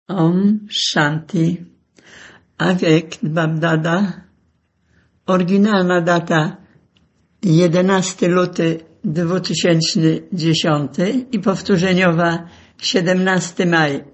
Om Shanti. Avec Babdada. Oryginalna data 11 luty 2010 i powtórzeniowa 17 maj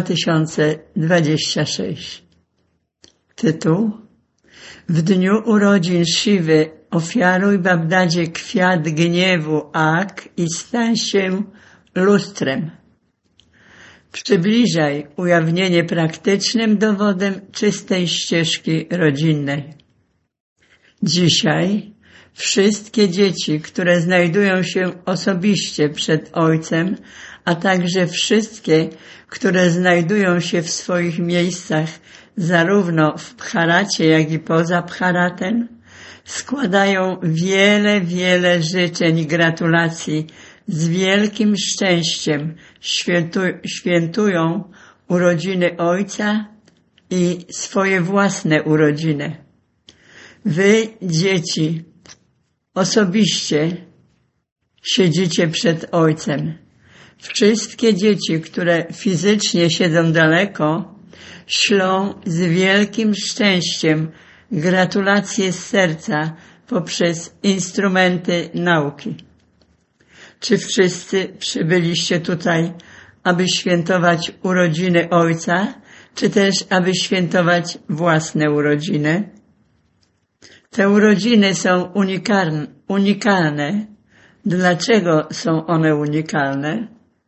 2026. Tytuł: W dniu urodzin Shiwy ofiaruj Babdadzie kwiat gniewu Ak i stań się lustrem. Przybliżaj ujawnienie praktycznym dowodem czystej ścieżki rodzinnej. Dzisiaj wszystkie dzieci, które znajdują się osobiście przed Ojcem, a także wszystkie, które znajdują się w swoich miejscach zarówno w Bharacie, jak i poza Bharatem, składają wiele życzeń i gratulacji. Z wielkim szczęściem świętują urodziny Ojca i swoje własne urodziny. Wy, dzieci, osobiście siedzicie przed Ojcem. Wszystkie dzieci, które fizycznie siedzą daleko, ślą z wielkim szczęściem gratulacje z serca poprzez instrumenty nauki. Czy wszyscy przybyliście tutaj, aby świętować urodziny Ojca, czy też aby świętować własne urodziny? Te urodziny są unikalne. Dlaczego są one unikalne?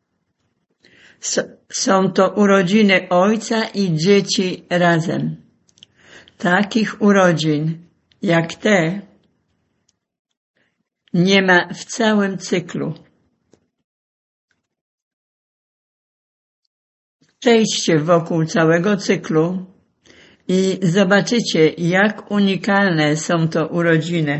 Są to urodziny Ojca i dzieci razem. Takich urodzin jak te nie ma w całym cyklu. Przejdźcie wokół całego cyklu i zobaczycie, jak unikalne są to urodziny.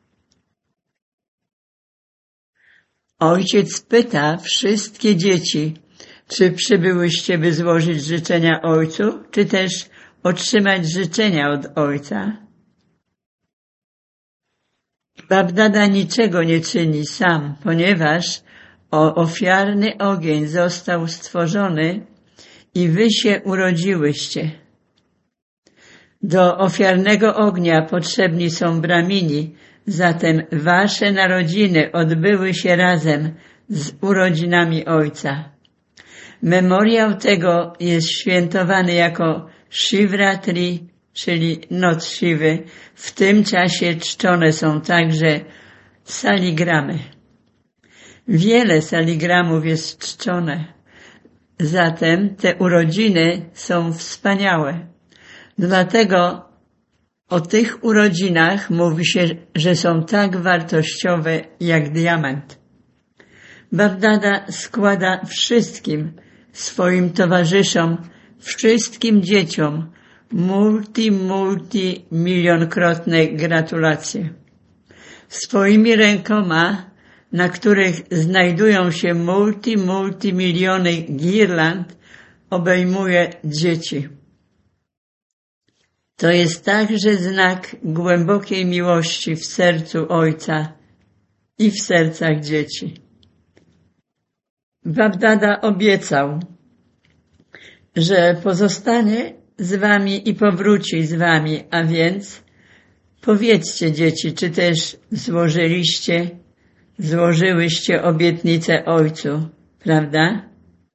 Ojciec pyta wszystkie dzieci, czy przybyłyście, by złożyć życzenia Ojcu, czy też otrzymać życzenia od Ojca? Babdada niczego nie czyni sam, ponieważ ofiarny ogień został stworzony i wy się urodziłyście. Do ofiarnego ognia potrzebni są bramini, zatem wasze narodziny odbyły się razem z urodzinami Ojca. Memoriał tego jest świętowany jako Shivratri, czyli Noc Shiwy. W tym czasie czczone są także saligramy. Wiele saligramów jest czczone. Zatem te urodziny są wspaniałe. Dlatego o tych urodzinach mówi się, że są tak wartościowe jak diament. Babdada składa wszystkim swoim towarzyszom, wszystkim dzieciom milionkrotne gratulacje. Swoimi rękoma, na których znajdują się miliony girland, obejmuje dzieci. To jest także znak głębokiej miłości w sercu Ojca i w sercach dzieci. Babdada obiecał, że pozostanie z wami i powróci z wami, a więc powiedzcie, dzieci, czy też złożyłyście obietnicę Ojcu, prawda?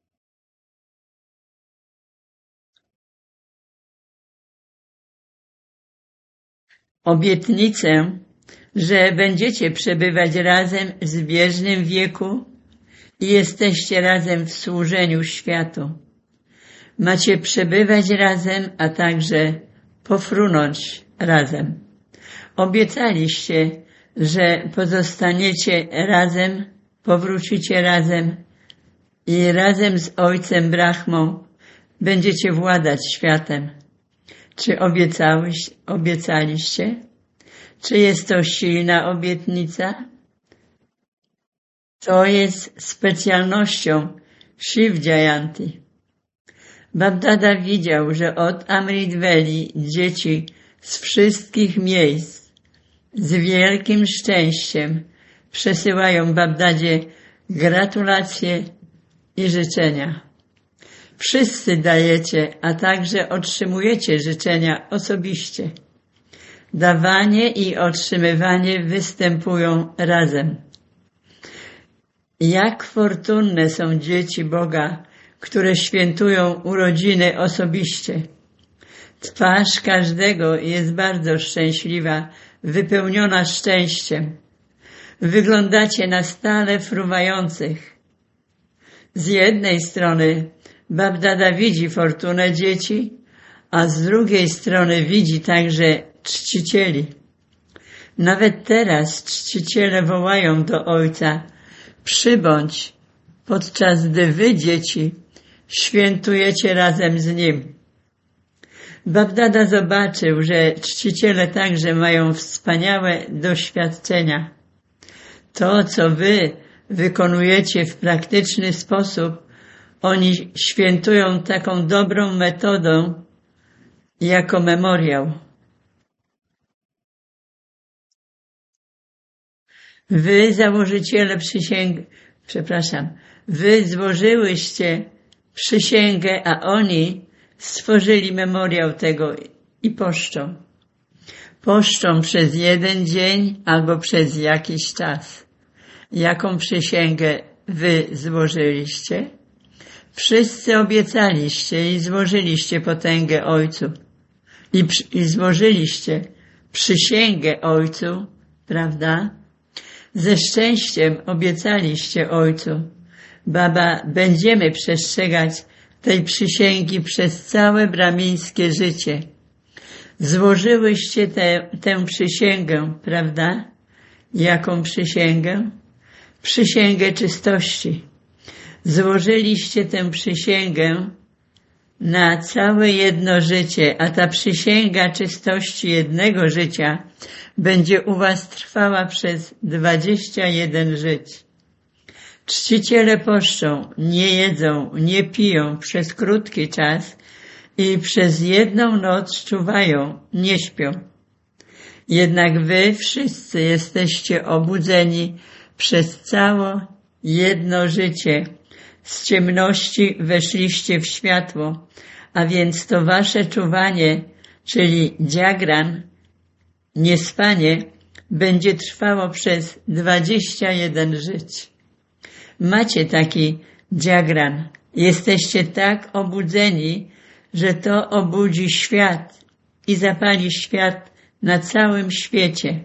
Obietnicę, że będziecie przebywać razem w zbieżnym wieku i jesteście razem w służeniu światu. Macie przebywać razem, a także pofrunąć razem. Obiecaliście, że pozostaniecie razem, powrócicie razem i razem z Ojcem Brahmą będziecie władać światem. Czy obiecaliście? Czy jest to silna obietnica? To jest specjalnością Shiv Jayanti. Babdada widział, że od Amrit Veli dzieci z wszystkich miejsc z wielkim szczęściem przesyłają Babdadzie gratulacje i życzenia. Wszyscy dajecie, a także otrzymujecie życzenia osobiście. Dawanie i otrzymywanie występują razem. Jak fortunne są dzieci Boga, które świętują urodziny osobiście. Twarz każdego jest bardzo szczęśliwa, wypełniona szczęściem. Wyglądacie na stale fruwających. Z jednej strony Babdada widzi fortunę dzieci, a z drugiej strony widzi także czcicieli. Nawet teraz czciciele wołają do Ojca: przybądź, podczas gdy wy, dzieci, świętujecie razem z Nim. Babdada zobaczył, że czciciele także mają wspaniałe doświadczenia. To, co wy wykonujecie w praktyczny sposób, oni świętują taką dobrą metodą jako memoriał. Wy złożyłyście przysięgę, a oni stworzyli memoriał tego i poszczą. Poszczą przez 1 dzień albo przez jakiś czas. Jaką przysięgę wy złożyliście? Wszyscy obiecaliście i złożyliście potęgę Ojcu. I złożyliście przysięgę Ojcu, prawda? Ze szczęściem obiecaliście Ojcu: Baba, będziemy przestrzegać tej przysięgi przez całe brahmińskie życie. Złożyłyście tę przysięgę, prawda? Jaką przysięgę? Przysięgę czystości. Złożyliście tę przysięgę na całe jedno życie, a ta przysięga czystości jednego życia będzie u was trwała przez 21 żyć. Czciciele poszczą, nie jedzą, nie piją przez krótki czas i przez 1 noc czuwają, nie śpią. Jednak wy wszyscy jesteście obudzeni przez całe jedno życie. Z ciemności weszliście w światło, a więc to wasze czuwanie, czyli jagran, niespanie, będzie trwało przez 21 żyć. Macie taki jagran. Jesteście tak obudzeni, że to obudzi świat i zapali świat na całym świecie.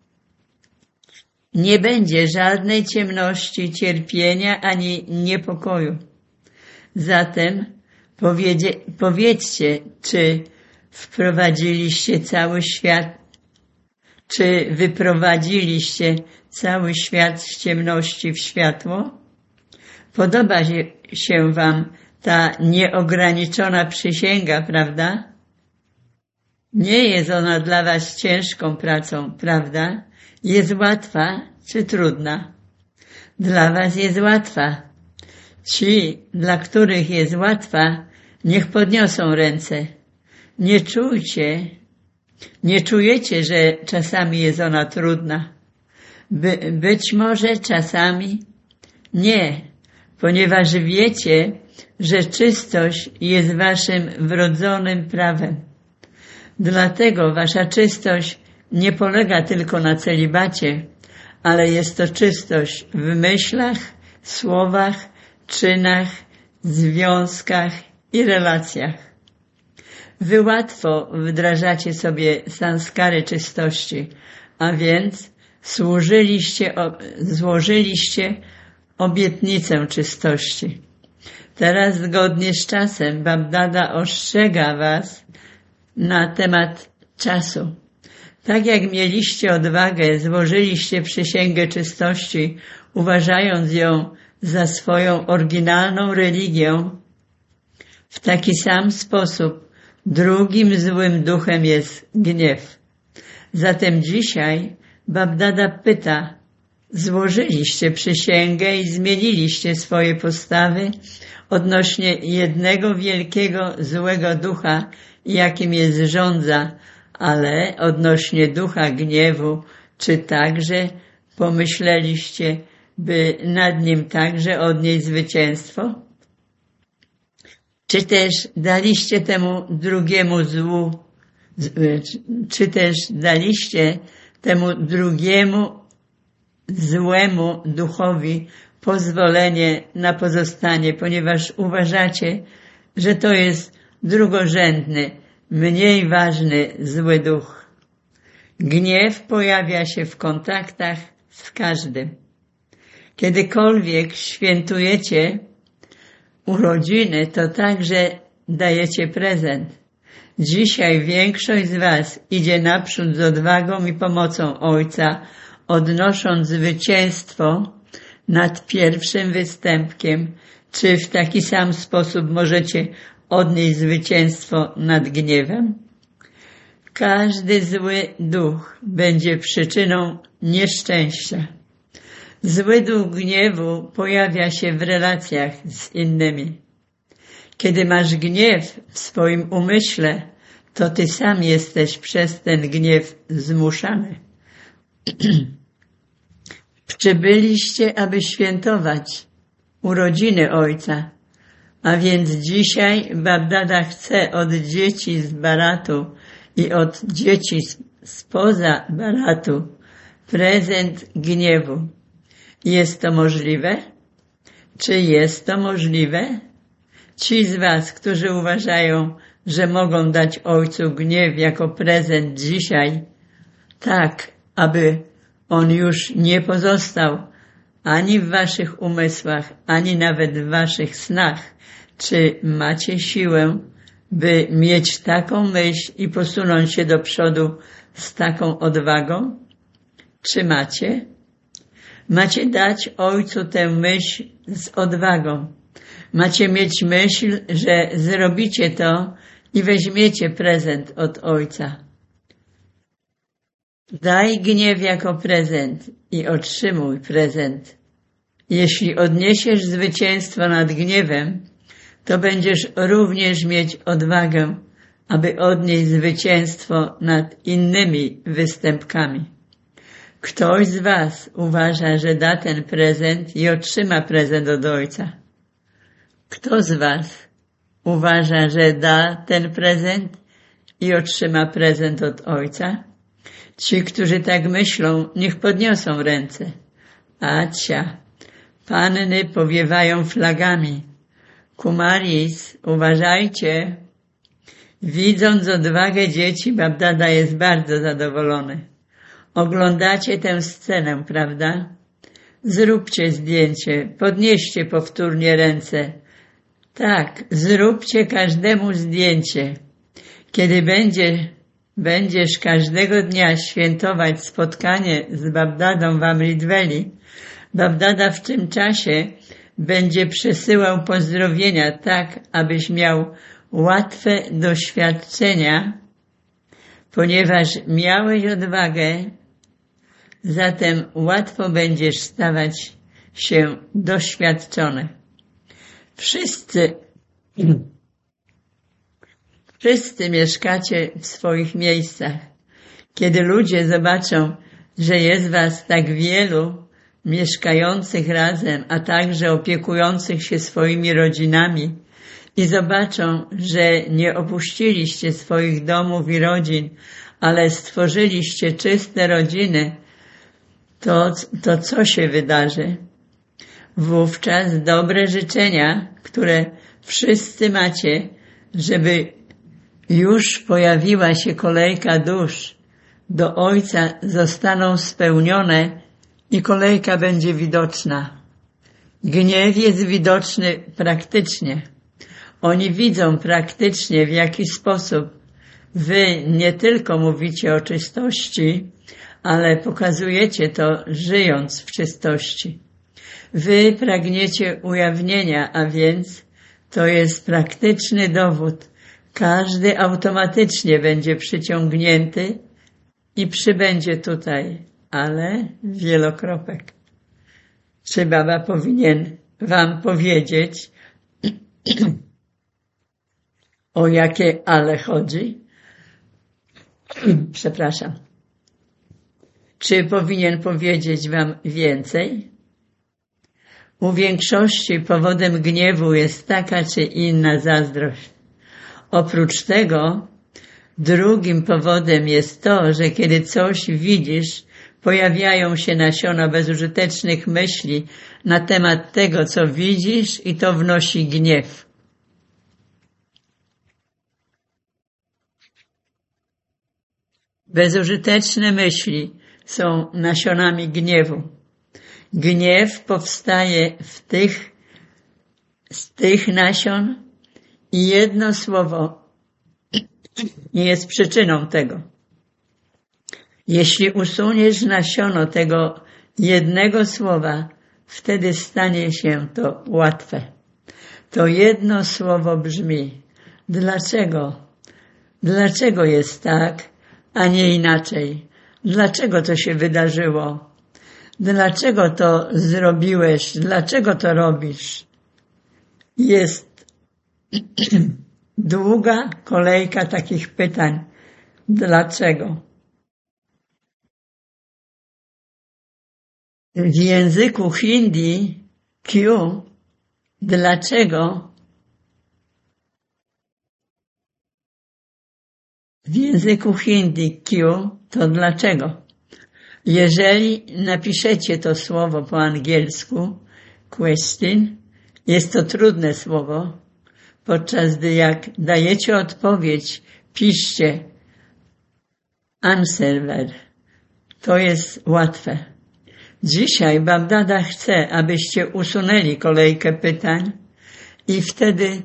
Nie będzie żadnej ciemności, cierpienia ani niepokoju. Zatem powiedzcie, czy wyprowadziliście cały świat z ciemności w światło? Podoba się wam ta nieograniczona przysięga, prawda? Nie jest ona dla was ciężką pracą, prawda? Jest łatwa czy trudna? Dla was jest łatwa. Ci, dla których jest łatwa, niech podniosą ręce. Nie czujecie, że czasami jest ona trudna. Być może czasami nie, ponieważ wiecie, że czystość jest waszym wrodzonym prawem. Dlatego wasza czystość nie polega tylko na celibacie, ale jest to czystość w myślach, słowach, czynach, związkach i relacjach. Wy łatwo wdrażacie sobie sanskary czystości, a więc złożyliście obietnicę czystości. Teraz zgodnie z czasem Babdada ostrzega was na temat czasu. Tak jak mieliście odwagę, złożyliście przysięgę czystości, uważając ją za swoją oryginalną religię, w taki sam sposób drugim złym duchem jest gniew. Zatem dzisiaj Babdada pyta: złożyliście przysięgę i zmieniliście swoje postawy odnośnie jednego wielkiego złego ducha, jakim jest żądza, ale odnośnie ducha gniewu, czy także pomyśleliście, by nad nim także odnieść zwycięstwo? Czy też daliście temu drugiemu złemu duchowi pozwolenie na pozostanie, ponieważ uważacie, że to jest drugorzędny, mniej ważny zły duch. Gniew pojawia się w kontaktach z każdym. Kiedykolwiek świętujecie urodziny, to także dajecie prezent. Dzisiaj większość z was idzie naprzód z odwagą i pomocą Ojca, odnosząc zwycięstwo nad pierwszym występkiem. Czy w taki sam sposób możecie odnieść zwycięstwo nad gniewem? Każdy zły duch będzie przyczyną nieszczęścia. Zły duch gniewu pojawia się w relacjach z innymi. Kiedy masz gniew w swoim umyśle, to ty sam jesteś przez ten gniew zmuszany. Przybyliście, aby świętować urodziny Ojca, a więc dzisiaj Babdada chce od dzieci z Baratu i od dzieci spoza Baratu prezent gniewu. Jest to możliwe? Czy jest to możliwe? Ci z was, którzy uważają, że mogą dać Ojcu gniew jako prezent dzisiaj, tak, aby on już nie pozostał ani w waszych umysłach, ani nawet w waszych snach. Czy macie siłę, by mieć taką myśl i posunąć się do przodu z taką odwagą? Czy macie? Macie dać Ojcu tę myśl z odwagą. Macie mieć myśl, że zrobicie to i weźmiecie prezent od Ojca. Daj gniew jako prezent i otrzymuj prezent. Jeśli odniesiesz zwycięstwo nad gniewem, to będziesz również mieć odwagę, aby odnieść zwycięstwo nad innymi występkami. Ktoś z was uważa, że da ten prezent i otrzyma prezent od Ojca. Kto z was uważa, że da ten prezent i otrzyma prezent od Ojca? Ci, którzy tak myślą, niech podniosą ręce. Acia, panny powiewają flagami. Kumaris, uważajcie. Widząc odwagę dzieci, Babdada jest bardzo zadowolony. Oglądacie tę scenę, prawda? Zróbcie zdjęcie, podnieście powtórnie ręce. Tak, zróbcie każdemu zdjęcie. Kiedy będziesz każdego dnia świętować spotkanie z Babdadą w Amritweli, Babdada w tym czasie będzie przesyłał pozdrowienia tak, abyś miał łatwe doświadczenia, ponieważ miałeś odwagę, zatem łatwo będziesz stawać się doświadczony. Wszyscy mieszkacie w swoich miejscach. Kiedy ludzie zobaczą, że jest was tak wielu mieszkających razem, a także opiekujących się swoimi rodzinami i zobaczą, że nie opuściliście swoich domów i rodzin, ale stworzyliście czyste rodziny, to co się wydarzy? Wówczas dobre życzenia, które wszyscy macie, żeby już pojawiła się kolejka dusz do Ojca, zostaną spełnione i kolejka będzie widoczna. Gniew jest widoczny praktycznie. Oni widzą praktycznie, w jaki sposób wy nie tylko mówicie o czystości, ale pokazujecie to, żyjąc w czystości. Wy pragniecie ujawnienia, a więc to jest praktyczny dowód. Każdy automatycznie będzie przyciągnięty i przybędzie tutaj, ale wielokropek. Czy Baba powinien wam powiedzieć, o jakie ale chodzi? Przepraszam. Czy powinien powiedzieć wam więcej? U większości powodem gniewu jest taka czy inna zazdrość. Oprócz tego drugim powodem jest to, że kiedy coś widzisz, pojawiają się nasiona bezużytecznych myśli na temat tego, co widzisz, i to wnosi gniew. Bezużyteczne myśli są nasionami gniewu. Gniew powstaje z tych nasion i jedno słowo nie jest przyczyną tego. Jeśli usuniesz nasiono tego jednego słowa, wtedy stanie się to łatwe. To jedno słowo brzmi: dlaczego? Dlaczego jest tak, a nie inaczej? Dlaczego to się wydarzyło? Dlaczego to zrobiłeś? Dlaczego to robisz? Jest długa kolejka takich pytań. Dlaczego? W języku hindi Q, dlaczego, w języku hindi Q to dlaczego. Jeżeli napiszecie to słowo po angielsku, question, jest to trudne słowo, podczas gdy jak dajecie odpowiedź, piszcie answer. To jest łatwe. Dzisiaj Babdada chce, abyście usunęli kolejkę pytań i wtedy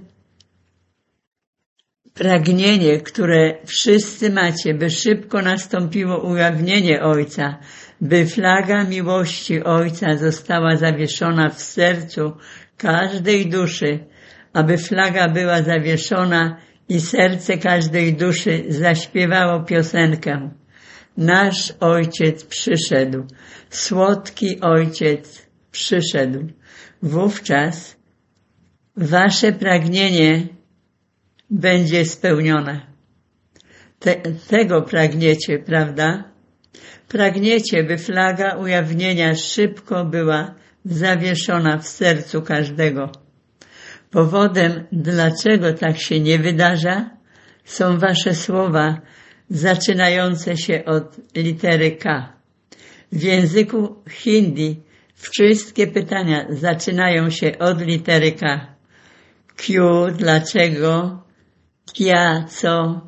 pragnienie, które wszyscy macie, by szybko nastąpiło ujawnienie Ojca, by flaga miłości Ojca została zawieszona w sercu każdej duszy, aby flaga była zawieszona i serce każdej duszy zaśpiewało piosenkę. Nasz Ojciec przyszedł, słodki Ojciec przyszedł. Wówczas wasze pragnienie będzie spełnione. Tego pragniecie, prawda? Pragniecie, by flaga ujawnienia szybko była zawieszona w sercu każdego. Powodem, dlaczego tak się nie wydarza, są wasze słowa zaczynające się od litery K. W języku hindi wszystkie pytania zaczynają się od litery K. Q, dlaczego, kia, co,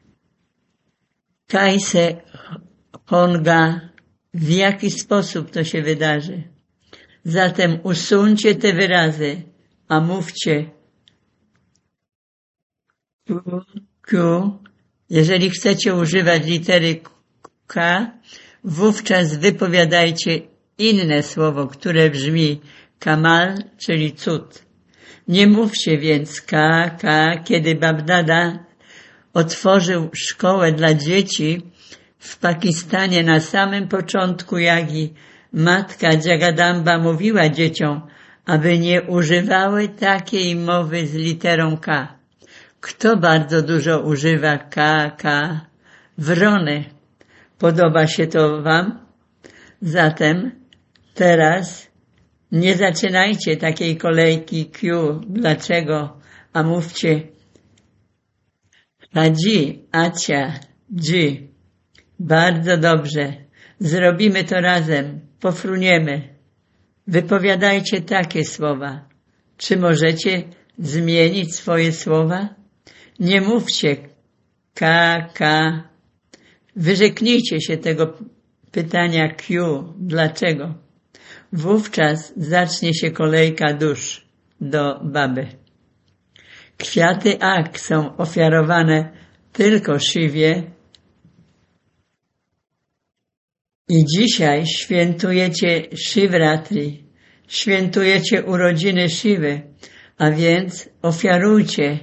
kaise, honga, w jaki sposób to się wydarzy. Zatem usuńcie te wyrazy, a mówcie Q. Jeżeli chcecie używać litery K, wówczas wypowiadajcie inne słowo, które brzmi kamal, czyli cud. Nie mówcie więc K, kiedy Babdada otworzył szkołę dla dzieci w Pakistanie na samym początku jagi. Matka Jagadamba mówiła dzieciom, aby nie używały takiej mowy z literą K. Kto bardzo dużo używa K? Wrony. Podoba się to wam? Zatem teraz nie zaczynajcie takiej kolejki Q. Dlaczego? A mówcie Hadzi, Acia, Dzi. Bardzo dobrze. Zrobimy to razem. Pofruniemy. Wypowiadajcie takie słowa. Czy możecie zmienić swoje słowa? Nie mówcie K. Wyrzeknijcie się tego pytania Q. Dlaczego? Wówczas zacznie się kolejka dusz do Baby. Kwiaty Ak są ofiarowane tylko Shiwie i dzisiaj świętujecie Shivratri, świętujecie urodziny Shiwy, a więc ofiarujcie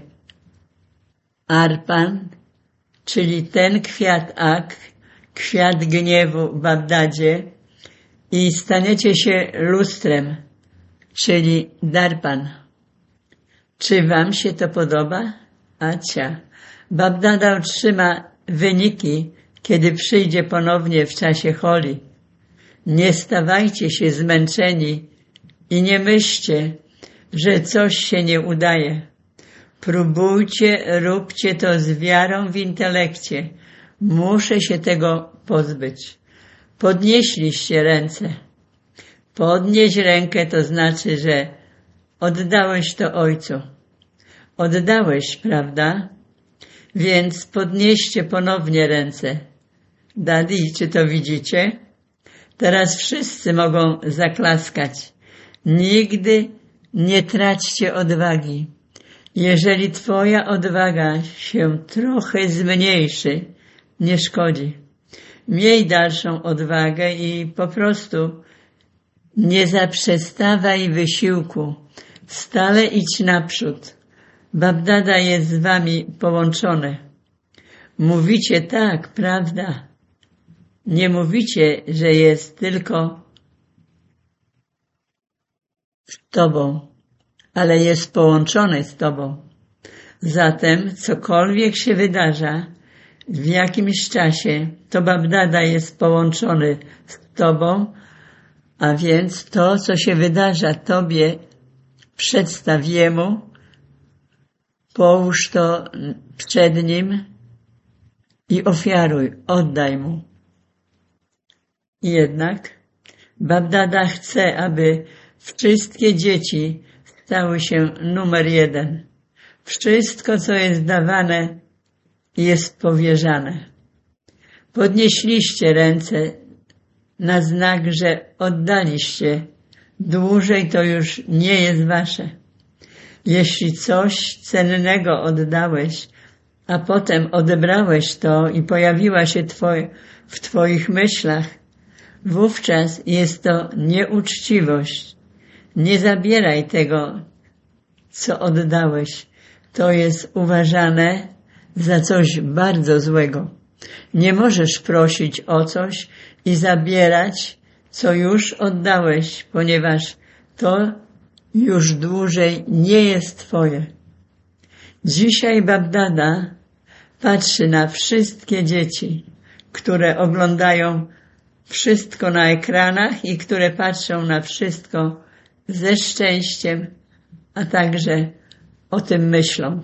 Arpan, czyli ten kwiat Ak, kwiat gniewu Babdadzie, i staniecie się lustrem, czyli Darpan. Czy wam się to podoba? Acia. Babdada otrzyma wyniki, kiedy przyjdzie ponownie w czasie Holi. Nie stawajcie się zmęczeni I nie myślcie, że coś się nie udaje. Próbujcie, róbcie to z wiarą w intelekcie. Muszę się tego pozbyć. Podnieśliście ręce. Podnieść rękę to znaczy, że oddałeś to Ojcu. Oddałeś, prawda? Więc podnieście ponownie ręce. Daddy, czy to widzicie? Teraz wszyscy mogą zaklaskać. Nigdy nie traćcie odwagi. Jeżeli twoja odwaga się trochę zmniejszy, nie szkodzi. Miej dalszą odwagę i po prostu nie zaprzestawaj wysiłku. Stale idź naprzód. Babdada jest z wami połączony. Mówicie tak, prawda? Nie mówicie, że jest tylko z tobą, ale jest połączony z tobą. Zatem cokolwiek się wydarza w jakimś czasie, to Babdada jest połączony z tobą, a więc to, co się wydarza tobie, przedstaw jemu, połóż to przed nim i ofiaruj, oddaj mu. Jednak Babdada chce, aby wszystkie dzieci stały się numer 1. Wszystko, co jest dawane, jest powierzane. Podnieśliście ręce na znak, że oddaliście. Dłużej to już nie jest wasze. Jeśli coś cennego oddałeś, a potem odebrałeś to i pojawiła się w twoich myślach, wówczas jest to nieuczciwość. Nie zabieraj tego, co oddałeś. To jest uważane za coś bardzo złego. Nie możesz prosić o coś i zabierać, co już oddałeś, ponieważ to już dłużej nie jest twoje. Dzisiaj Babdada patrzy na wszystkie dzieci, które oglądają wszystko na ekranach i które patrzą na wszystko ze szczęściem, a także o tym myślą.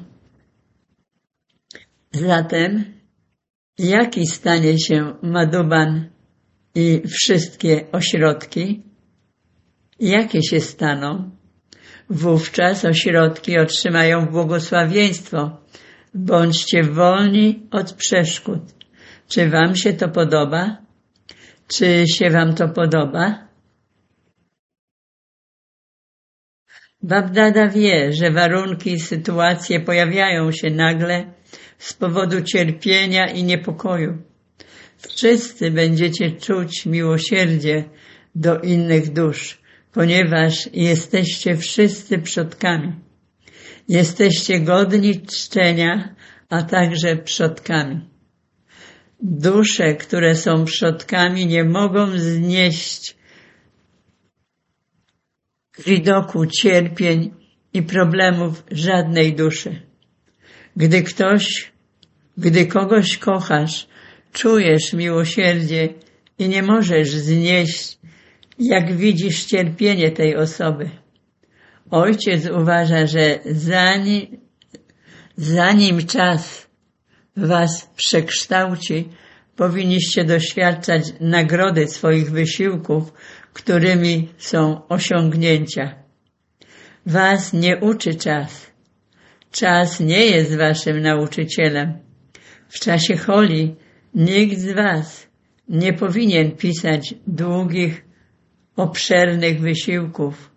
Zatem, jaki stanie się Madhuban i wszystkie ośrodki? Jakie się staną? Wówczas ośrodki otrzymają błogosławieństwo. Bądźcie wolni od przeszkód. Czy wam się to podoba? Czy się wam to podoba? Babdada wie, że warunki i sytuacje pojawiają się nagle z powodu cierpienia i niepokoju. Wszyscy będziecie czuć miłosierdzie do innych dusz, ponieważ jesteście wszyscy przodkami. Jesteście godni czczenia, a także przodkami. Dusze, które są przodkami, nie mogą znieść widoku cierpień i problemów żadnej duszy. Gdy kogoś kochasz, czujesz miłosierdzie i nie możesz znieść, jak widzisz cierpienie tej osoby. Ojciec uważa, że zanim czas was przekształci, powinniście doświadczać nagrody swoich wysiłków, którymi są osiągnięcia. Was nie uczy czas. Czas nie jest waszym nauczycielem. W czasie holi nikt z was nie powinien pisać długich, obszernych wysiłków.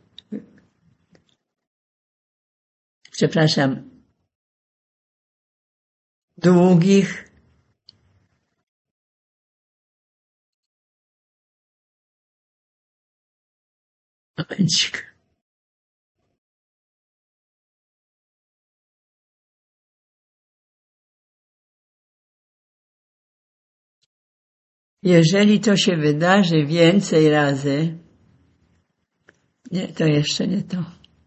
Długich, momencik. Jeżeli to się wydarzy więcej razy, nie, to jeszcze nie to.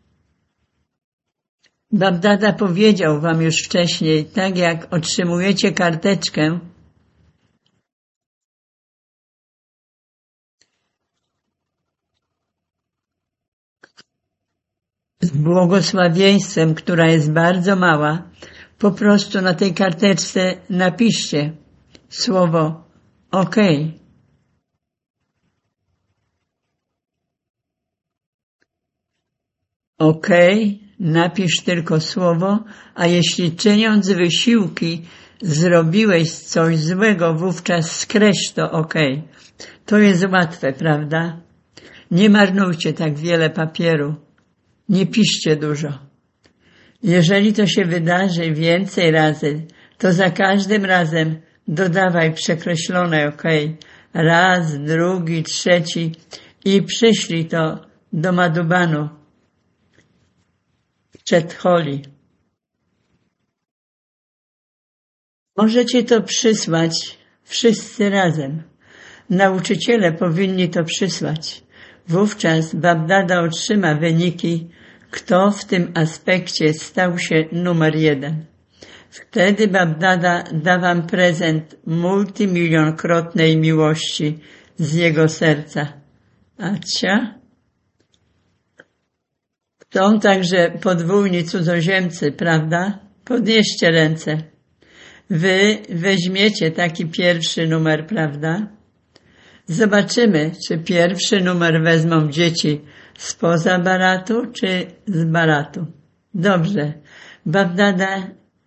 Babdada powiedział wam już wcześniej, tak jak otrzymujecie karteczkę, z błogosławieństwem, która jest bardzo mała, po prostu na tej karteczce napiszcie słowo OK. OK, napisz tylko słowo, a jeśli czyniąc wysiłki zrobiłeś coś złego, wówczas skreś to OK. To jest łatwe, prawda? Nie marnujcie tak wiele papieru. Nie piszcie dużo. Jeżeli to się wydarzy więcej razy, to za każdym razem dodawaj przekreślone OK. Raz, drugi, trzeci i przyślij to do Madhubanu przed Holi. Możecie to przysłać wszyscy razem. Nauczyciele powinni to przysłać. Wówczas Babdada otrzyma wyniki, kto w tym aspekcie stał się numer 1. Wtedy Babdada da wam prezent multimilionkrotnej miłości z jego serca. Acia? Są także podwójni cudzoziemcy, prawda? Podnieście ręce. Wy weźmiecie taki pierwszy numer, prawda? Zobaczymy, czy pierwszy numer wezmą dzieci spoza Bharatu, czy z Bharatu. Dobrze. Babdada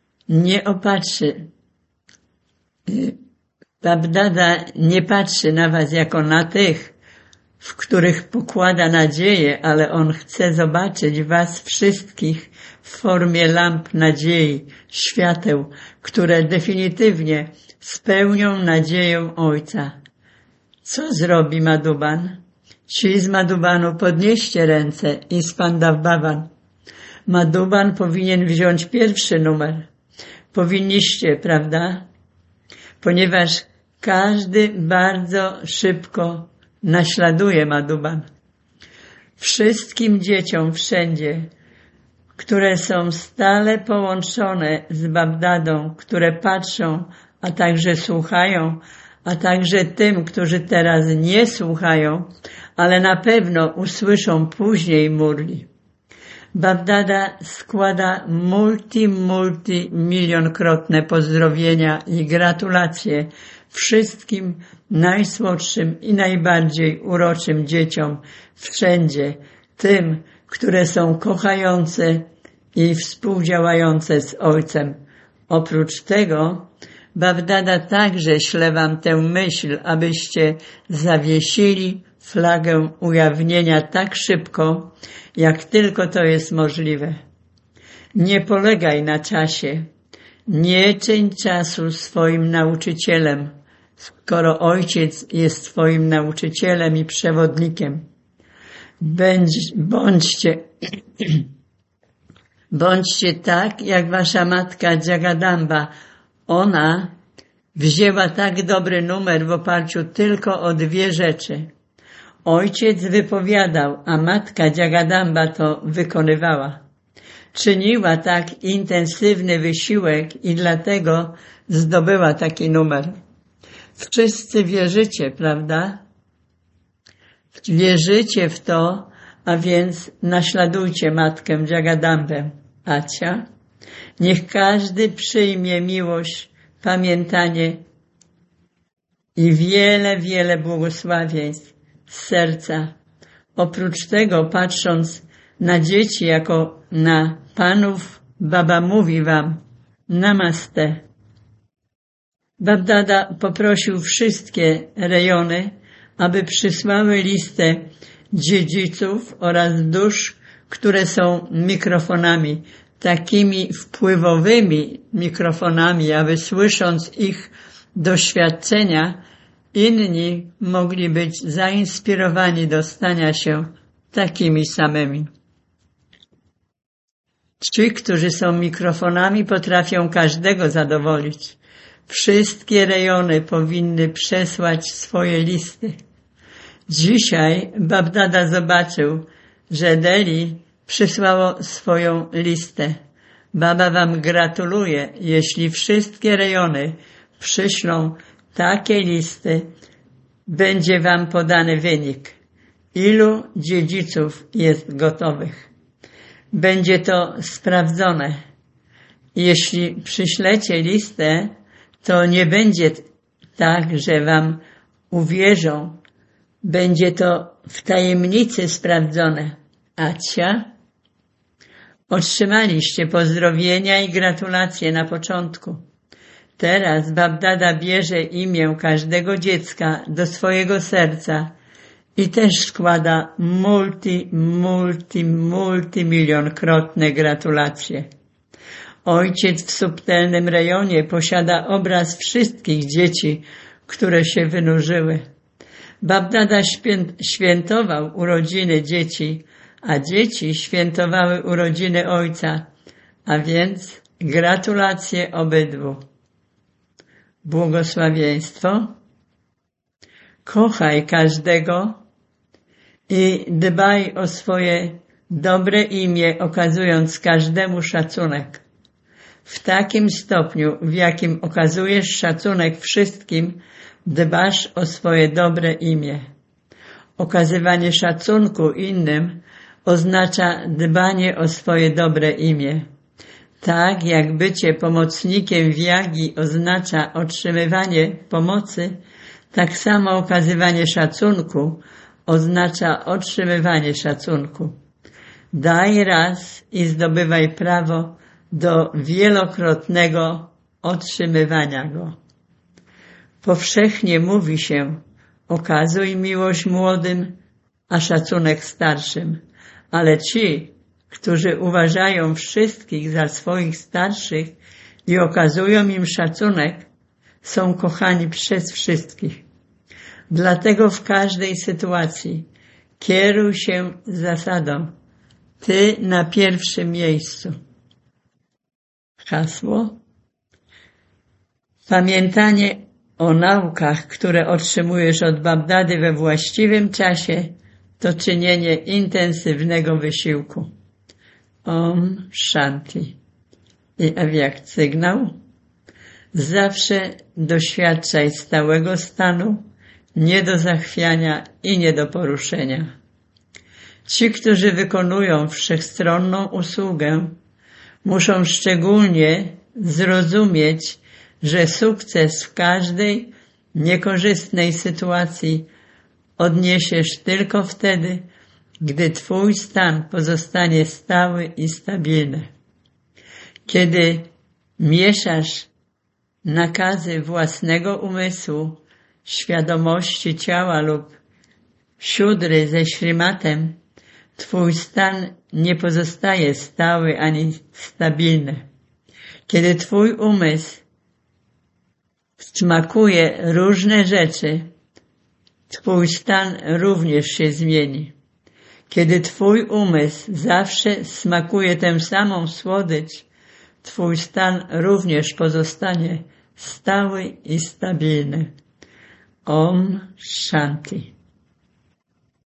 nie patrzy na was jako na tych, w których pokłada nadzieję, ale on chce zobaczyć was wszystkich w formie lamp nadziei, świateł, które definitywnie spełnią nadzieję Ojca. Co zrobi Madhuban? Ci z Madhubanu podnieście ręce i z Pandavbhavan. Madhuban powinien wziąć pierwszy numer. Powinniście, prawda? Ponieważ każdy bardzo szybko naśladuje Madhuban. Wszystkim dzieciom wszędzie, które są stale połączone z Babdadą, które patrzą, a także słuchają, a także tym, którzy teraz nie słuchają, ale na pewno usłyszą później Murli. Babdada składa multimilionkrotne pozdrowienia i gratulacje wszystkim najsłodszym i najbardziej uroczym dzieciom wszędzie, tym, które są kochające i współdziałające z Ojcem. Oprócz tego Babdada także śle wam tę myśl, abyście zawiesili flagę ujawnienia tak szybko, jak tylko to jest możliwe. Nie polegaj na czasie. Nie czyń czasu swoim nauczycielem, skoro Ojciec jest twoim nauczycielem i przewodnikiem. Bądźcie tak, jak wasza matka Jagadamba. Ona wzięła tak dobry numer w oparciu tylko o 2 rzeczy. Ojciec wypowiadał, a matka Jagadamba to wykonywała. Czyniła tak intensywny wysiłek i dlatego zdobyła taki numer. Wszyscy wierzycie, prawda? Wierzycie w to, a więc naśladujcie matkę Jagadambę. Acia? Niech każdy przyjmie miłość, pamiętanie i wiele błogosławieństw z serca. Oprócz tego, patrząc na dzieci jako na panów, Baba mówi wam Namaste. Babdada poprosił wszystkie rejony, aby przysłały listę dziedziców oraz dusz, które są mikrofonami, takimi wpływowymi mikrofonami, aby słysząc ich doświadczenia, inni mogli być zainspirowani do stania się takimi samymi. Ci, którzy są mikrofonami, potrafią każdego zadowolić. Wszystkie rejony powinny przesłać swoje listy. Dzisiaj Babdada zobaczył, że Delhi przysłało swoją listę. Baba wam gratuluje, jeśli wszystkie rejony przyślą takie listy, będzie wam podany wynik. Ilu dziedziców jest gotowych? będzie to sprawdzone. Jeśli przyślecie listę, to nie będzie tak, że wam uwierzą. Będzie to w tajemnicy sprawdzone. Acia? Otrzymaliście pozdrowienia i gratulacje na początku. Teraz Babdada bierze imię każdego dziecka do swojego serca i też składa multimilionkrotne gratulacje. Ojciec w subtelnym rejonie posiada obraz wszystkich dzieci, które się wynurzyły. Babdada świętował urodziny dzieci, a dzieci świętowały urodziny ojca, a więc gratulacje obydwu. Błogosławieństwo. Kochaj każdego i dbaj o swoje dobre imię, okazując każdemu szacunek. W takim stopniu, w jakim okazujesz szacunek wszystkim, dbasz o swoje dobre imię. Okazywanie szacunku innym oznacza dbanie o swoje dobre imię. Tak jak bycie pomocnikiem w jagi oznacza otrzymywanie pomocy, tak samo okazywanie szacunku oznacza otrzymywanie szacunku. Daj raz i zdobywaj prawo do wielokrotnego otrzymywania go. Powszechnie mówi się: okazuj miłość młodym, a szacunek starszym, ale ci, którzy uważają wszystkich za swoich starszych i okazują im szacunek, są kochani przez wszystkich. Dlatego w każdej sytuacji kieruj się zasadą: ty na pierwszym miejscu. Hasło: pamiętanie o naukach, które otrzymujesz od Babdady we właściwym czasie, to czynienie intensywnego wysiłku. Om Shanti. I jak sygnał: zawsze doświadczaj stałego stanu, nie do zachwiania i nie do poruszenia. Ci, którzy wykonują wszechstronną usługę, muszą szczególnie zrozumieć, że sukces w każdej niekorzystnej sytuacji odniesiesz tylko wtedy, gdy twój stan pozostanie stały i stabilny. Kiedy mieszasz nakazy własnego umysłu, świadomości ciała lub siódry ze śrimatem, twój stan nie pozostaje stały ani stabilny. Kiedy twój umysł smakuje różne rzeczy, twój stan również się zmieni. Kiedy twój umysł zawsze smakuje tę samą słodycz, twój stan również pozostanie stały i stabilny. Om Shanti.